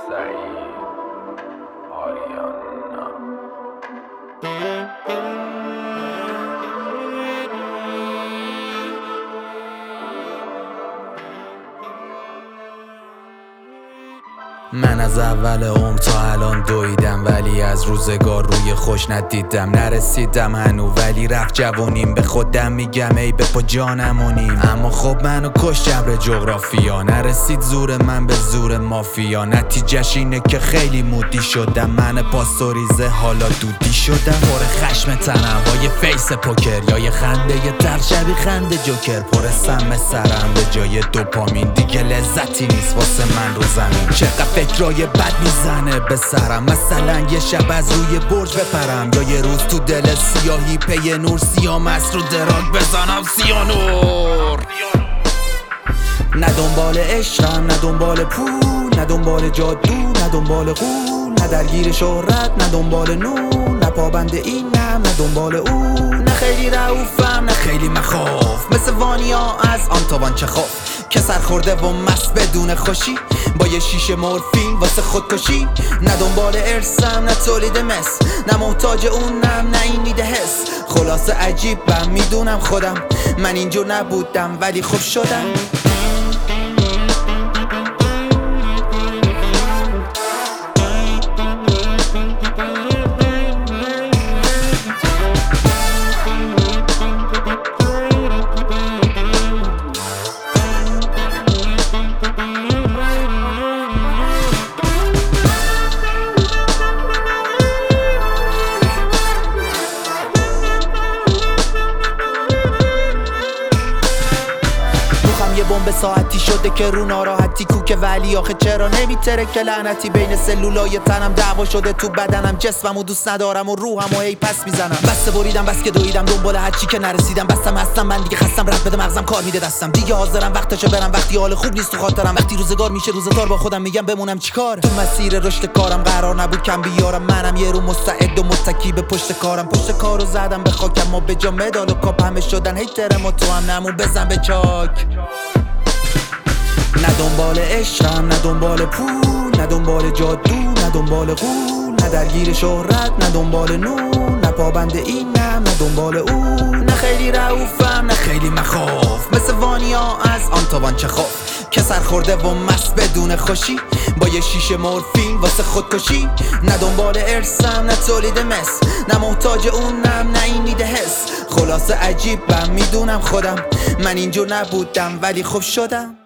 سعید آریانا. من از اول عمر تا الان دویدم، ولی از روزگار روی خوش ندیدم. نرسیدم هنو ولی رفت جوونیم، به خودم میگم ای به پا جانمونیم. اما خب منو کش جبر جغرافیا، نرسید زور من به زور مافیا. نتیجهش اینه که خیلی مودی شدم، من پاستوریزه حالا دودی شدم. پر خشم تنم با یه فیس پوکر، یا یه خنده یه تر شبیه خنده جوکر. پر سم سرم به جای دوپامین، دیگه لذتی نیست واسه من رو زمین. چقدر فکرای بد میزنه به سرم، مثلا یه شب از روی برج بپرم، یا یه روز تو دل سیاهی پی نور سیامست رو دراگ بزنم سیانور. نه دنبال عشقم، نه دنبال پول، نه دنبال جادو، نه دنبال غول، نه درگیر شهرت، نه دنبال نور، نه پابند اینم، نه دنبال اون. نه خیلی رئوفم، نه خیلی مخاف، مثل وانیا از آنتوان چخوف که سرخورده و مست بدون خوشی، با یه شیشه مورفین واسه خودکشی. نه دنبال ارسم، نه تولید مس، نه محتاج اونم، نه این میده حس. خلاصه عجیبم، میدونم خودم من اینجور نبودم ولی خوب شدم. یه بمب ساعتی شده که رو ناراحتی کوکه، ولی آخه چرا نمیتره که لعنتی بین سلولای تنم دعوا شده تو بدنم. جسممو دوست ندارم و روحمو هی پس میزنم. بسته بریدم بس که دویدم دنبال هرچی که نرسیدم. بستم هستم من دیگه خستم، رد بده مغزم کار میده دستم. دیگه حاضرم وقتشه برم وقتی حال خوب نیست تو خاطرم. وقتی روزگار میشه روزگار با خودم میگم بمونم چیکار. تو مسیر رشد کارم قرار نبود کم بیارم، منم یه رو مستعد و متکی به پشت کارم. پشت کارو زدم به خاکم و به جا مدال و کاپ همه شدن هیترم و تو هم نمون بزن به چاک. نه دنبال عشقم، نه دنبال پول، نه دنبال جادو، نه دنبال غول، نه درگیر شهرت، نه دنبال نور، نه پابند اینم، نه دنبال اون. نه خیلی رئوفم، نه خیلی مخاف، مثل وانیا از آنتوان چخوف که سرخورده و مست بدون خوشی، با یه شیشه مورفین واسه خودکشی. نه دنبال ارسم، نه تولید مس، نه محتاج اونم، نه این میده حس. خلاصه عجیبم، میدونم خودم من اینجور نبودم ولی خوب شدم.